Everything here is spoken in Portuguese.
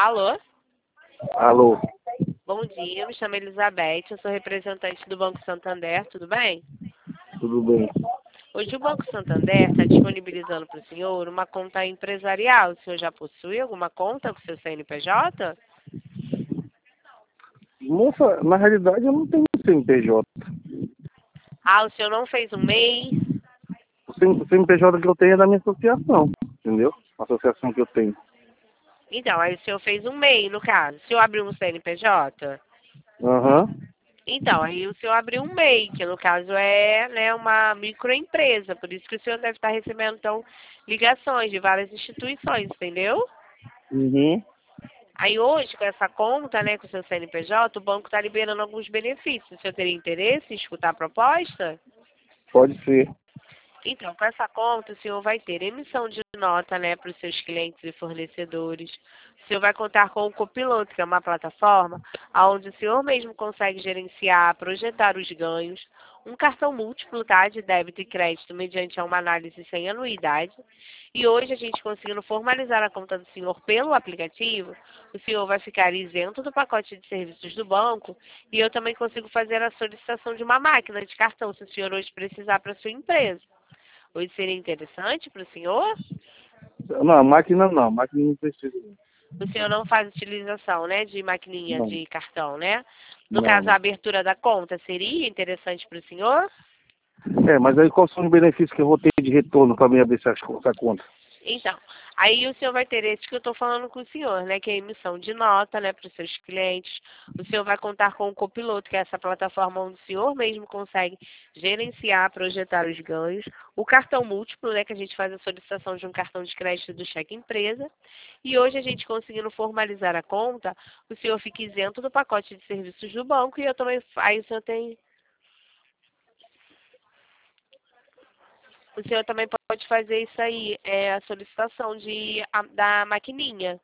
Alô? Alô, Bom dia, eu me chamo Elizabeth, eu sou representante do Banco Santander, tudo bem? tudo bem? Hoje o Banco Santander está disponibilizando para o senhor uma conta empresarial. O senhor já possui alguma conta com seu CNPJ? Moça, na realidade eu não tenho CNPJ. Ah, o senhor não fez um MEI? O CNPJ que eu tenho é da minha associação, entendeu? A associação que eu tenho. Então, aí o senhor fez um MEI, no caso. O senhor abriu um CNPJ? Aham. Então, aí o senhor abriu um MEI, que no caso é, né, uma microempresa. Por isso que o senhor deve estar recebendo, então, ligações de várias instituições, entendeu? Uhum. Aí hoje, com essa conta, né, com o seu CNPJ, o banco está liberando alguns benefícios. O senhor teria interesse em escutar a proposta? Pode ser. Então, com essa conta, o senhor vai ter emissão de nota, né, para os seus clientes e fornecedores. O senhor vai contar com o Copiloto, que é uma plataforma onde o senhor mesmo consegue gerenciar, projetar os ganhos. Um cartão múltiplo, tá, de débito e crédito mediante uma análise sem anuidade. E hoje, a gente conseguindo formalizar a conta do senhor pelo aplicativo, o senhor vai ficar isento do pacote de serviços do banco e eu também consigo fazer a solicitação de uma máquina de cartão, se o senhor hoje precisar para a sua empresa. Hoje seria interessante para o senhor? Não, máquina não, máquina não precisa. O senhor não faz utilização, né, de maquininha Não, de cartão, né? No não, caso, a não. abertura da conta seria interessante para o senhor? Mas aí quais são os benefícios que eu vou ter de retorno para mim abrir essa conta? Então, aí o senhor vai ter esse que eu estou falando com o senhor, né? Que é a emissão de nota, né, para os seus clientes. O senhor vai contar com o Copiloto, que é essa plataforma onde o senhor mesmo consegue gerenciar, projetar os ganhos. O cartão múltiplo, né, que a gente faz a solicitação de um cartão de crédito do cheque empresa. E hoje a gente conseguindo formalizar a conta, o senhor fica isento do pacote de serviços do banco e eu também, aí o senhor também pode fazer isso aí, a solicitação da maquininha.